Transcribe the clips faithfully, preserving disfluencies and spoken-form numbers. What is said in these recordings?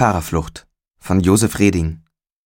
Fahrerflucht von Josef Reding.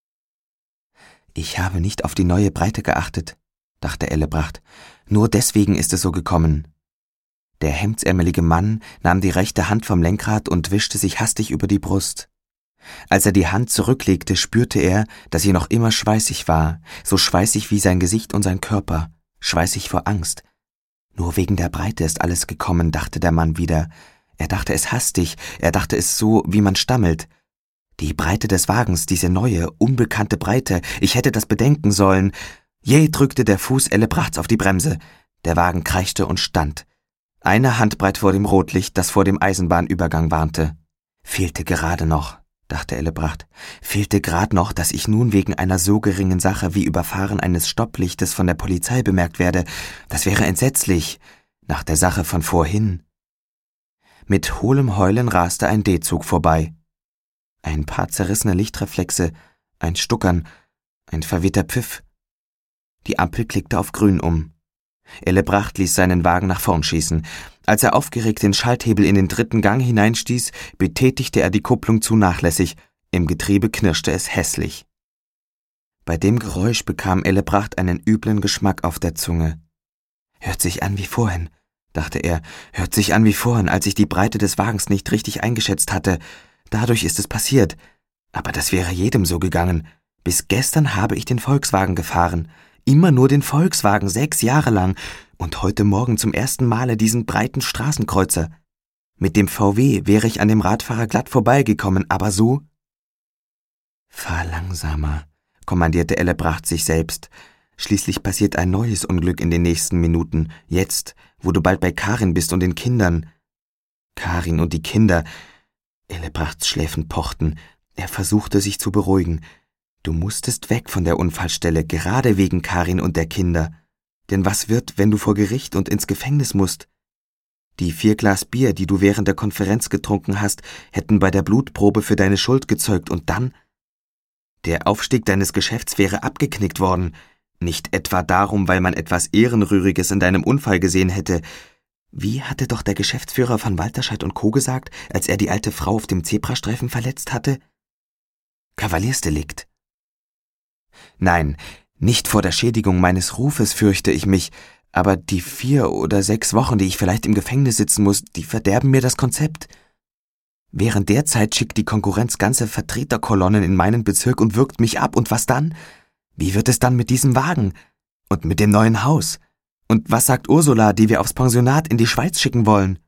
Ich habe nicht auf die neue Breite geachtet, dachte Ellebracht. Nur deswegen ist es so gekommen. Der hemdsärmelige Mann nahm die rechte Hand vom Lenkrad und wischte sich hastig über die Brust. Als er die Hand zurücklegte, spürte er, dass sie noch immer schweißig war, so schweißig wie sein Gesicht und sein Körper, schweißig vor Angst. Nur wegen der Breite ist alles gekommen, dachte der Mann wieder. Er dachte es hastig, er dachte es so, wie man stammelt. Die Breite des Wagens, diese neue, unbekannte Breite, ich hätte das bedenken sollen. Jäh drückte der Fuß Ellebrachts auf die Bremse. Der Wagen kreischte und stand. Eine Handbreit vor dem Rotlicht, das vor dem Eisenbahnübergang warnte. Fehlte gerade noch, dachte Ellebracht. Fehlte grad noch, dass ich nun wegen einer so geringen Sache wie Überfahren eines Stopplichtes von der Polizei bemerkt werde. Das wäre entsetzlich, nach der Sache von vorhin. Mit hohlem Heulen raste ein D-Zug vorbei. Ein paar zerrissene Lichtreflexe, ein Stuckern, ein verwehter Pfiff. Die Ampel klickte auf grün um. Ellebracht ließ seinen Wagen nach vorn schießen. Als er aufgeregt den Schalthebel in den dritten Gang hineinstieß, betätigte er die Kupplung zu nachlässig. Im Getriebe knirschte es hässlich. Bei dem Geräusch bekam Ellebracht einen üblen Geschmack auf der Zunge. Hört sich an wie vorhin, dachte er, hört sich an wie vorhin, als ich die Breite des Wagens nicht richtig eingeschätzt hatte. Dadurch ist es passiert. Aber das wäre jedem so gegangen. Bis gestern habe ich den Volkswagen gefahren. Immer nur den Volkswagen, sechs Jahre lang. Und heute Morgen zum ersten Male diesen breiten Straßenkreuzer. Mit dem V W wäre ich an dem Radfahrer glatt vorbeigekommen, aber so? Fahr langsamer, kommandierte Ellebracht sich selbst. Schließlich passiert ein neues Unglück in den nächsten Minuten. Jetzt, wo du bald bei Karin bist und den Kindern. Karin und die Kinder. Ellebrachts Schläfen pochten. Er versuchte, sich zu beruhigen. Du musstest weg von der Unfallstelle, gerade wegen Karin und der Kinder. Denn was wird, wenn du vor Gericht und ins Gefängnis musst? Die vier Glas Bier, die du während der Konferenz getrunken hast, hätten bei der Blutprobe für deine Schuld gezeugt und dann? Der Aufstieg deines Geschäfts wäre abgeknickt worden. Nicht etwa darum, weil man etwas Ehrenrühriges in deinem Unfall gesehen hätte. Wie hatte doch der Geschäftsführer von Walterscheid und Co. gesagt, als er die alte Frau auf dem Zebrastreifen verletzt hatte? Kavaliersdelikt. Nein, nicht vor der Schädigung meines Rufes fürchte ich mich, aber die vier oder sechs Wochen, die ich vielleicht im Gefängnis sitzen muss, die verderben mir das Konzept. Während der Zeit schickt die Konkurrenz ganze Vertreterkolonnen in meinen Bezirk und wirkt mich ab. Und was dann? Wie wird es dann mit diesem Wagen? Und mit dem neuen Haus? Und was sagt Ursula, die wir aufs Pensionat in die Schweiz schicken wollen?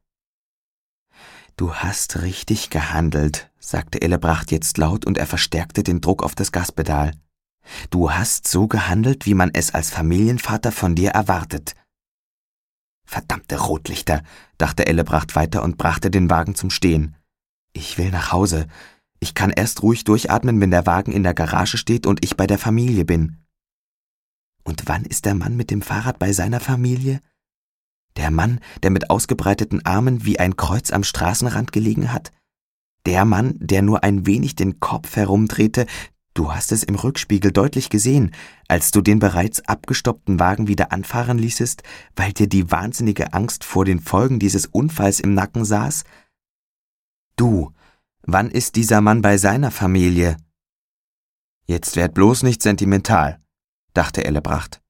Du hast richtig gehandelt, sagte Ellebracht jetzt laut und er verstärkte den Druck auf das Gaspedal. Du hast so gehandelt, wie man es als Familienvater von dir erwartet. Verdammte Rotlichter, dachte Ellebracht weiter und brachte den Wagen zum Stehen. Ich will nach Hause. Ich kann erst ruhig durchatmen, wenn der Wagen in der Garage steht und ich bei der Familie bin. Und wann ist der Mann mit dem Fahrrad bei seiner Familie? Der Mann, der mit ausgebreiteten Armen wie ein Kreuz am Straßenrand gelegen hat? Der Mann, der nur ein wenig den Kopf herumdrehte, du hast es im Rückspiegel deutlich gesehen, als du den bereits abgestoppten Wagen wieder anfahren ließest, weil dir die wahnsinnige Angst vor den Folgen dieses Unfalls im Nacken saß? Du, wann ist dieser Mann bei seiner Familie? Jetzt werd bloß nicht sentimental, dachte Ellebracht.